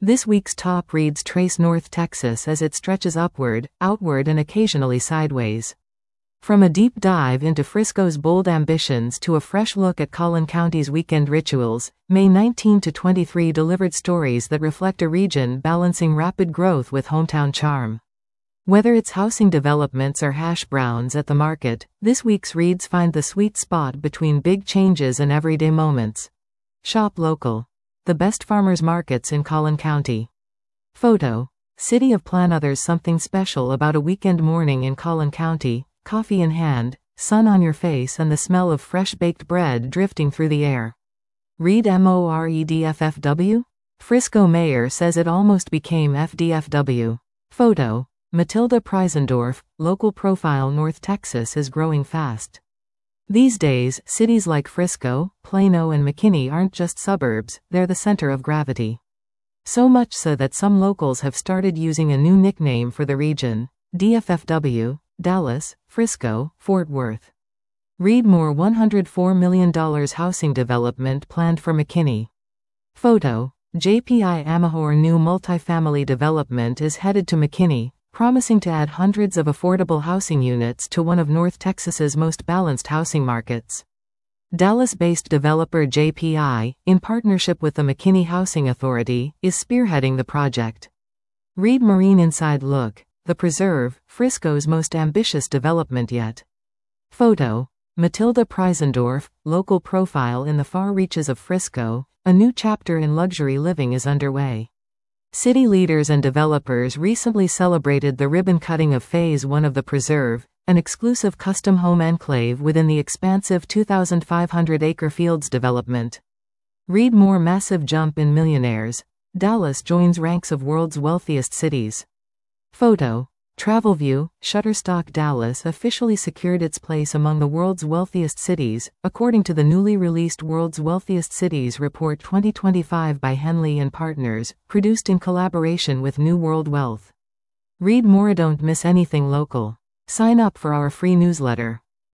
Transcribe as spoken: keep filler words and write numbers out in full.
This week's top reads trace North Texas as it stretches upward, outward and occasionally sideways. From a deep dive into Frisco's bold ambitions to a fresh look at Collin County's weekend rituals, May nineteenth to twenty-three delivered stories that reflect a region balancing rapid growth with hometown charm. Whether it's housing developments or hash browns at the market, this week's reads find the sweet spot between big changes and everyday moments. Shop local. The best farmers markets in Collin County. Photo. City of Plan. There's something special about a weekend morning in Collin County, coffee in hand, sun on your face and the smell of fresh baked bread drifting through the air. Read MOREDFFW? Frisco mayor says it almost became F D F W. Photo. Matilda Preisendorf, local profile. North Texas is growing fast. These days, cities like Frisco, Plano and McKinney aren't just suburbs, they're the center of gravity. So much so that some locals have started using a new nickname for the region, D F F W, Dallas, Frisco, Fort Worth. Read more. one hundred four million dollars housing development planned for McKinney. Photo. J P I Amahor new multifamily development is headed to McKinney, promising to add hundreds of affordable housing units to one of North Texas's most balanced housing markets. Dallas-based developer J P I, in partnership with the McKinney Housing Authority, is spearheading the project. Read Marine Inside Look, The Preserve, Frisco's most ambitious development yet. Photo. Matilda Preisendorf, local profile in the far reaches of Frisco, a new chapter in luxury living is underway. City leaders and developers recently celebrated the ribbon cutting of Phase one of The Preserve, an exclusive custom home enclave within the expansive two thousand five hundred acre Fields development. Read more. Massive jump in millionaires. Dallas joins ranks of world's wealthiest cities. Photo. TravelView, Shutterstock. Dallas officially secured its place among the world's wealthiest cities, according to the newly released World's Wealthiest Cities Report twenty twenty-five by Henley and Partners, produced in collaboration with New World Wealth. Read more. Don't miss anything local. Sign up for our free newsletter.